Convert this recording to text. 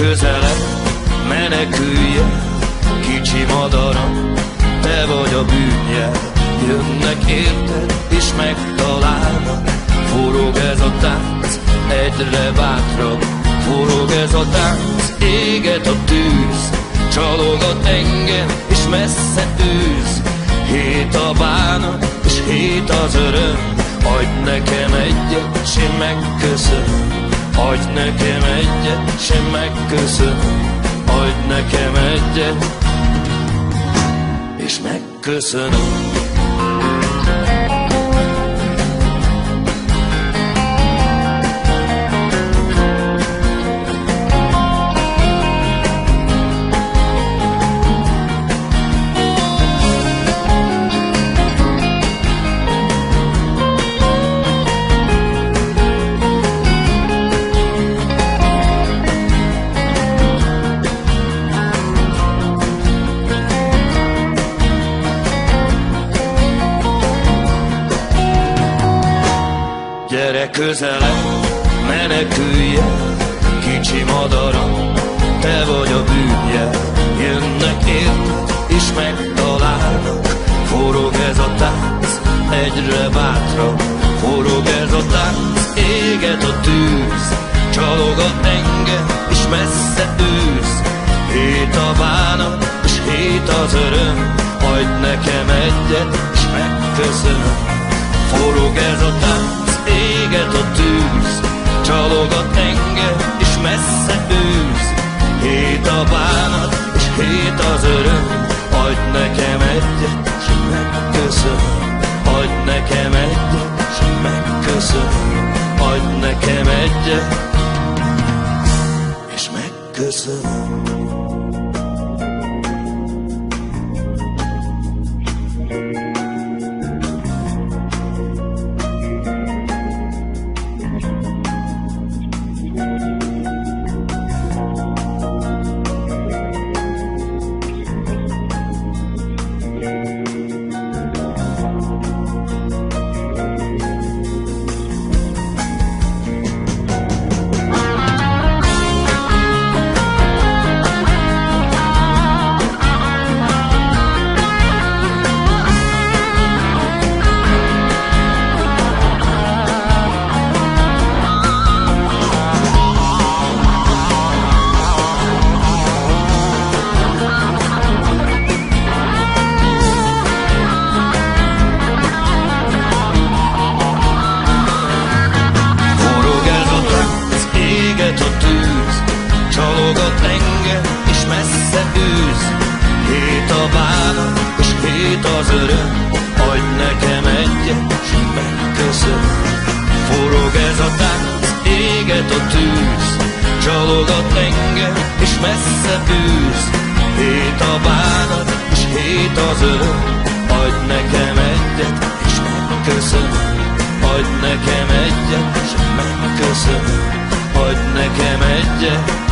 közelebb, menekülj el, kicsi madaram, te vagy a bűnjel. Jönnek érted, és megtalálnak, forog ez a tánc, egyre bátrabb. Forog ez a tánc, éget a tűz, csalogat engem, és messze űz. Hét a bánat, és hét az öröm, adj nekem egyet, s én megköszönöm. Adj nekem egyet, s én megköszönöm. Adj nekem egyet, és megköszönöm. Gyere közelebb, menekülj el, kicsi madaram, te vagy a bűnjel. Jönnek érted, és megtalálnak, forog ez a tánc, egyre bátrabb. Forog ez a tánc, éget a tűz, csalogat engem, és messze űz. Hét a bánat, és hét az öröm, adj nekem egyet, és megköszönöm. Forog ez a tánc, éget a tűz, csalogat engem, és messze űz. Hét a bánat, és hét az öröm, adj nekem egyet, és megköszönöm. Adj nekem egyet, és megköszönöm. Adj nekem egyet, és megköszönöm. Az öröm, adj nekem egyet, s megköszönöm. Forog ez a tánc, éget a tűz, csalogat engem, és messze űz. Hét a bánat, és hét az öröm, adj nekem egyet, és megköszönöm. Adj nekem egyet, és megköszönöm. Adj nekem egyet,